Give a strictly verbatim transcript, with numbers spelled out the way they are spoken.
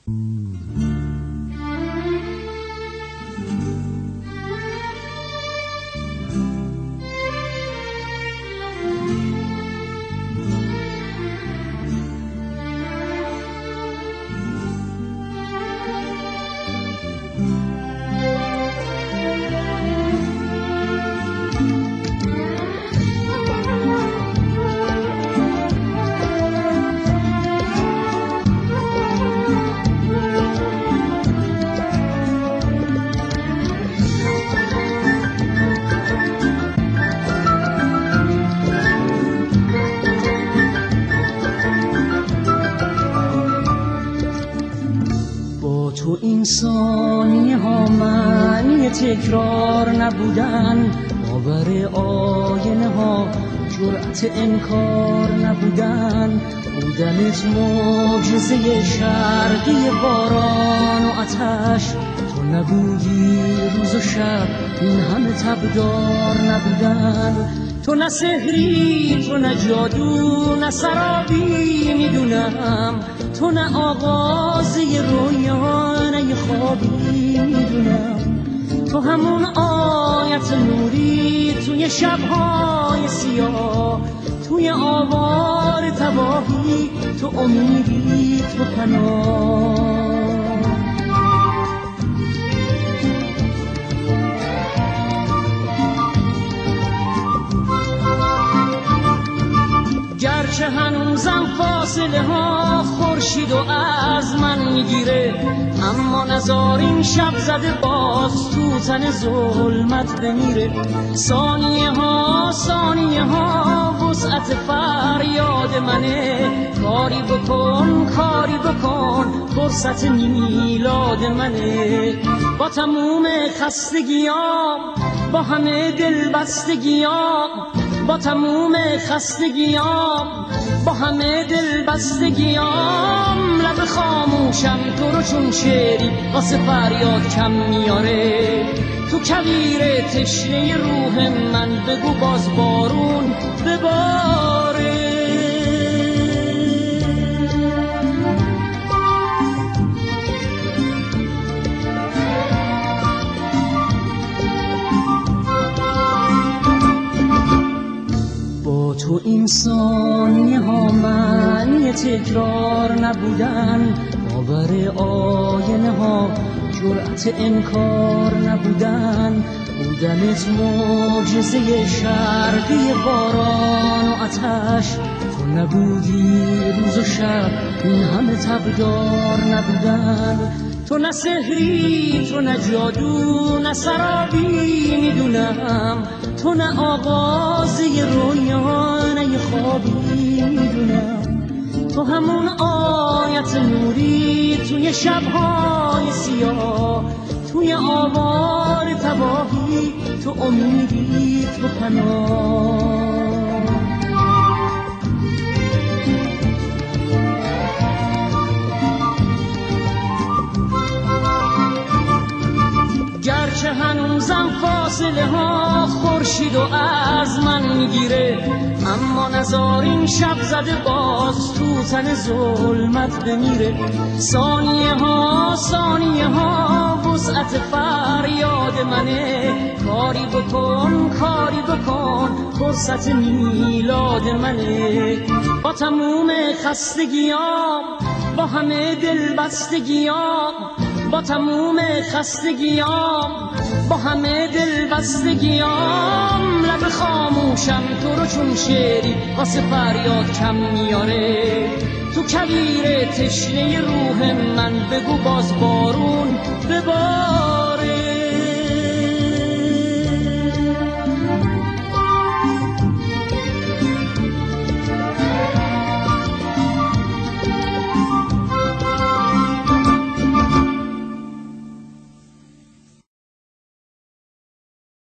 تو این ثانیه ها معنی تکرار نبودن، باور آینه ها جرأت انکار نبودن، بودنت معجزه شرقی باران و آتش، تو نبودی روز و شب این همه تبدار نبودن، تو نه سحری تو نه جادو نه سرابی میدونم، تو نه آغاز یه رویا نه یه خوابی میدونم، تو همون آیت نوری توی شبهای سیاه، توی آوار تباهی تو امیدی تو پناه. گرچه هنوزم فاصله ها خورشید و از من میگیره، اما نزار این شب زده باز تو تن ظلمت بمیره، ثانیه ها ثانیه ها وسعت فریاد منه، کاری بکن کاری بکن فرصت میلاد منه، با تموم خستگیام با همه دلبستگیام، با تموم خستگیام با همه دلبستگیام، لب خاموشم تو رو چون شعری واسه فریاد کم میاره، تو کویر تشنه روح من بگو باز بارون بباره. تو این ثانیه ها معنی تکرار نبودن، باور آینه ها جرأت انکار نبودن، بودنت معجزه شرقی باران و آتش، تو نبودی روز و شب این همه تبدار نبودن، تو نه سحری تو نه جادو نه سرابی میدونم، تو نه آغاز یه رویا نه یه خوابی میدونم، تو همون آیت نوری توی شبهای سیاه، توی آوار تباهی تو امیدی تو پناه. گرچه هنوزم فاصله ها خورشید و از من میگیره، اما نزار این شب زده باز تو تن ظلمت بمیره، ثانیه ها ثانیه ها وسعت فریاد منه، کاری بکن کاری بکن فرصت میلاد منه، با تموم خستگیام با همه دلبستگیام، با تموم خستگیام با همه دلبستگیام، لب خاموشم تو رو چون شعری واسه فریاد کم میاره، تو کویر تشنه روح من بگو باز بارون بباره.